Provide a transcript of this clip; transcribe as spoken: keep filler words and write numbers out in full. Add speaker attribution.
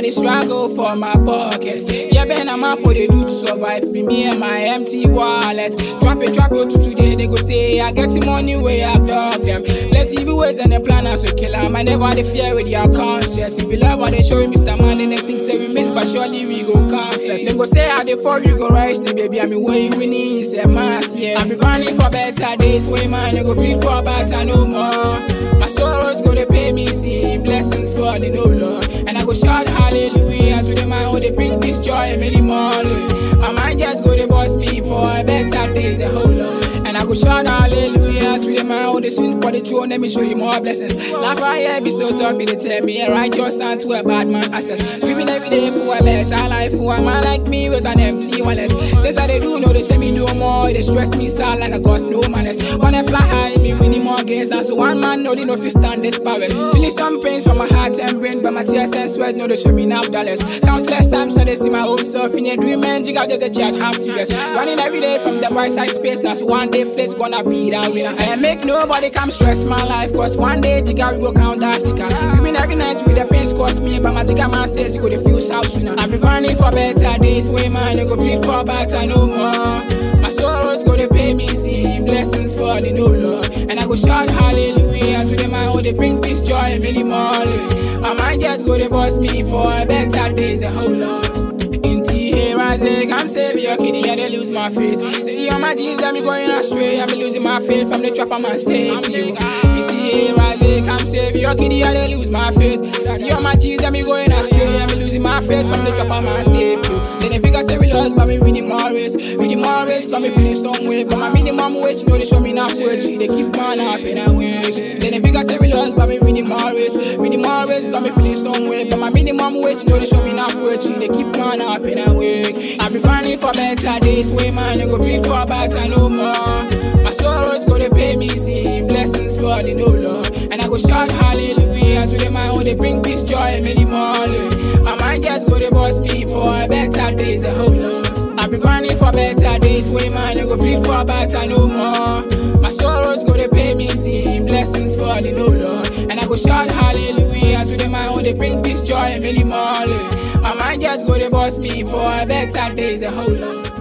Speaker 1: they struggle for my pockets. Yeah, Ben, I'm out for they do to survive. Be me and my empty wallet. Drop it, drop it to today. They go say, I get the money where I dog them. Let T V ways and the planners will kill them. I never they fear with your conscience. If you love what they show you, Mister Man, and they think say we miss, but surely we go confess. They go say, how they for you go rise, the baby. I mean, when you winning, it's a mass, yeah. I be grinding for better days, way man, they go bleed for better no more. My sorrows go to pay me, see blessings for the no Lord. And I go shout hallelujah to the man who they bring this joy and many more. My mind just go to boss me for better days, a whole lot. And I go shout hallelujah to the man who they swing for the throne. Let me show you more blessings. Life I hear be so tough, they tell me a righteous son to a bad man access. Living every day for a better life, for a man like me with an empty wallet. This how they do, no, they say me no more. They stress me sad like I got no manners. When I fly high, me winning more games. That's one man, no, they know if you stand this powers. Feeling some pains from my heart and brain, but my tears and sweat, no, they show me now dollars. Countless times, so they see my own self in a dream, and you got just a charge half years. Running every day from the bright side space, now so one day flate's gonna be that winner. I make nobody come stress my life, cause one day Jigga we go count that sicker. Living every night with the pains cost me, but my Jigga man says you go to feel south sooner. I be grinding for better days, way man, you go bleed for better no more. My sorrows go to pay me, see blessings for the no Lord. And I go shout hallelujah to the man who they bring peace, joy, and many more. My mind just go to boss me for better days, a whole lot. Here I say, I'm savior, kidding, yeah, they lose my faith. See all my G's, I'm going astray. I'm losing my faith from the trap of my state. Here I say, I'm savior, kidding, yeah, they lose my faith. See all my G's, I'm going astray. I'm losing my faith from the trap of my state. Then they figure say we lost, but me reading more race. Reading more race, got me feeling some way. But my minimum wage, know they show me enough wage. They keep man up in a way. Then they figure say we lost, but me reading more race. Reading more race, got me feeling some way. But my minimum wage, know they show me enough wage. They keep man up in a way. I be grinding for better days, way man, you go bleed for better no more. My sorrows go to pay me, see blessings for the no Lord. And I go shout hallelujah to the man who they bring peace, joy, and many more. My mind just go to boss me for better days, a whole lot. I be grinding for better days, way man, you go bleed for better no more. My sorrows go to pay me, see blessings for the no Lord. And I go shout hallelujah to the man who they bring peace, joy, and many more. My mind just go to boss me for better days, a whole lot.